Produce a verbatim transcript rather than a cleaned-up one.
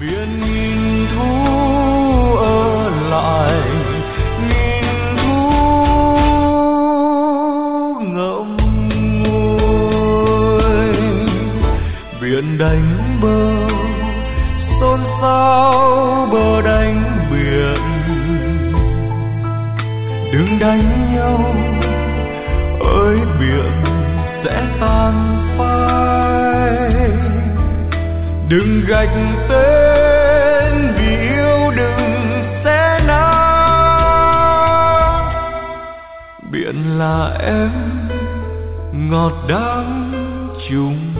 biển nghìn thu ở lại, nghìn thu ngậm ngùi. Biển đánh bờ xôn xao, bờ đánh biển. Đừng đánh nhau ơi biển sẽ tan phai. Đừng gạch tên vì yêu, đừng xé nát. Biển là em ngọt đắng chung